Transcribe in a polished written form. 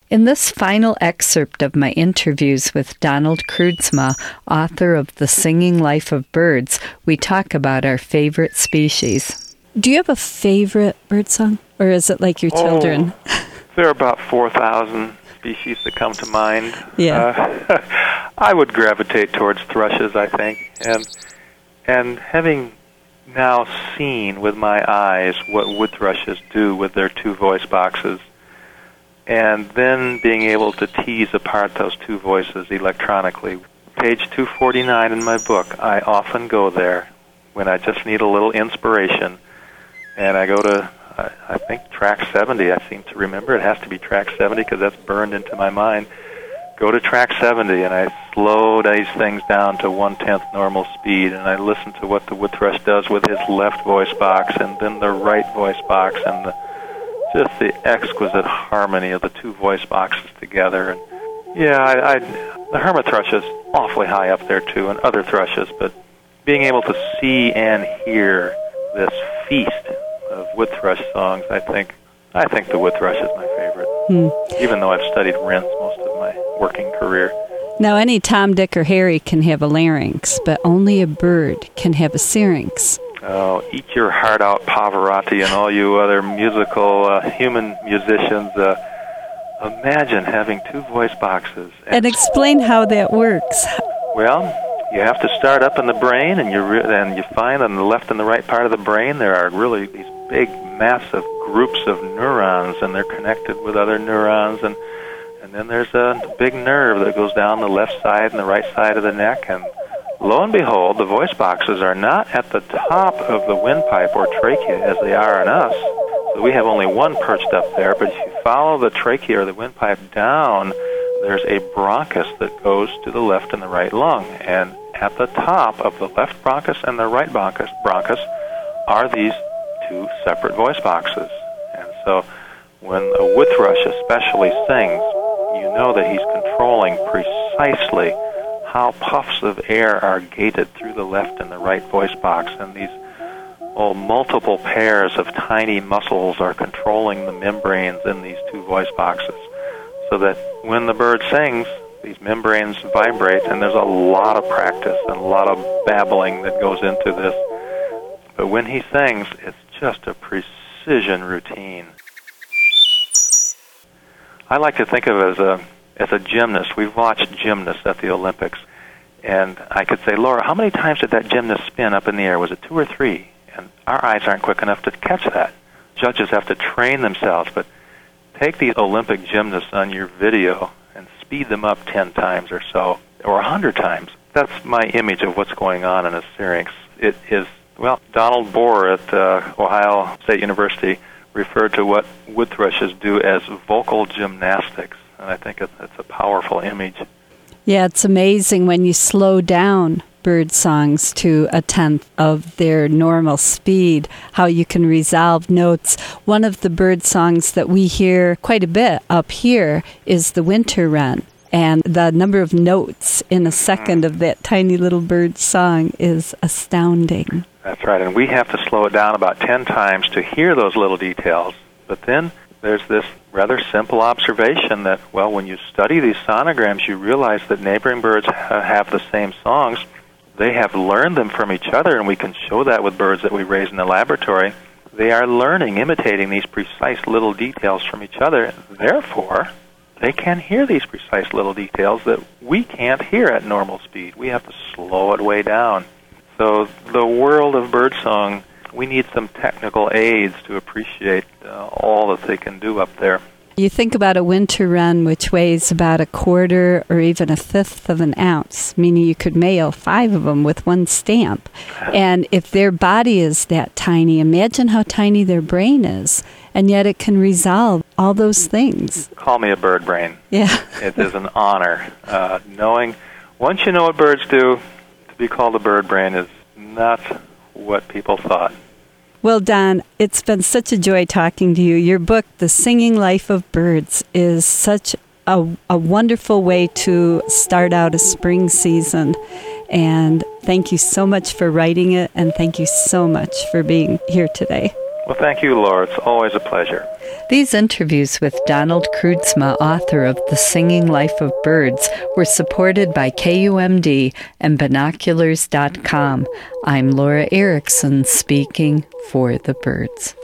In this final excerpt of my interviews with Donald Kroodsma, author of The Singing Life of Birds, we talk about our favorite species. Do you have a favorite bird song, or is it like your children? There are about 4,000 species that come to mind. Yeah. I would gravitate towards thrushes, I think, and having now seen with my eyes what wood thrushes do with their two voice boxes, and then being able to tease apart those two voices electronically. Page 249 in my book, I often go there when I just need a little inspiration, and I go to, I think, track 70. I seem to remember it has to be track 70 because that's burned into my mind. Go to track 70, and I slow these things down to 1/10 normal speed, and I listen to what the wood thrush does with his left voice box, and then the right voice box, and just the exquisite harmony of the two voice boxes together. And yeah, the hermit thrush is awfully high up there too, and other thrushes, but being able to see and hear this feast of wood thrush songs, I think the wood thrush is my favorite, even though I've studied wrens most of my working career. Now, any Tom, Dick, or Harry can have a larynx, but only a bird can have a syrinx. Oh, eat your heart out, Pavarotti, and all you other musical human musicians. Imagine having two voice boxes. And explain how that works. Well, you have to start up in the brain, and you find on the left and the right part of the brain there are really these big, massive groups of neurons, and they're connected with other neurons, and then there's a big nerve that goes down the left side and the right side of the neck, and lo and behold, the voice boxes are not at the top of the windpipe or trachea as they are in us. So we have only one perched up there, but if you follow the trachea or the windpipe down, there's a bronchus that goes to the left and the right lung. And at the top of the left bronchus and the right bronchus are these two separate voice boxes. And so when a wood thrush especially sings, you know that he's controlling precisely how puffs of air are gated through the left and the right voice box, and these multiple pairs of tiny muscles are controlling the membranes in these two voice boxes, so that when the bird sings, these membranes vibrate, and there's a lot of practice and a lot of babbling that goes into this. But when he sings, it's just a precision routine. I like to think of it as a gymnast. We've watched gymnasts at the Olympics, and I could say, Laura, how many times did that gymnast spin up in the air? Was it 2 or 3? And our eyes aren't quick enough to catch that. Judges have to train themselves, but take the Olympic gymnasts on your video and speed them up 10 times or so, or 100 times. That's my image of what's going on in a syrinx. It is, well, Donald Bohr at Ohio State University referred to what wood thrushes do as vocal gymnastics, and I think it's a powerful image. Yeah, it's amazing when you slow down bird songs to 1/10 of their normal speed, how you can resolve notes. One of the bird songs that we hear quite a bit up here is the winter wren, and the number of notes in a second of that tiny little bird song is astounding. That's right, and we have to slow it down about 10 times to hear those little details. But then there's this rather simple observation that, well, when you study these sonograms, you realize that neighboring birds have the same songs. They have learned them from each other, and we can show that with birds that we raise in the laboratory. They are learning, imitating these precise little details from each other. Therefore, they can hear these precise little details that we can't hear at normal speed. We have to slow it way down. So the world of birdsong, we need some technical aids to appreciate all that they can do up there. You think about a winter wren, which weighs about 1/4 or even 1/5 of an ounce, meaning you could mail 5 of them with one stamp. And if their body is that tiny, imagine how tiny their brain is. And yet it can resolve all those things. Call me a bird brain. Yeah. It is an honor. Once you know what birds do, to be called a bird brain is not what people thought. Well, Don, it's been such a joy talking to you. Your book, The Singing Life of Birds, is such a wonderful way to start out a spring season. And thank you so much for writing it, and thank you so much for being here today. Well, thank you, Laura. It's always a pleasure. These interviews with Donald Kroodsma, author of The Singing Life of Birds, were supported by KUMD and Binoculars.com. I'm Laura Erickson, speaking for the birds.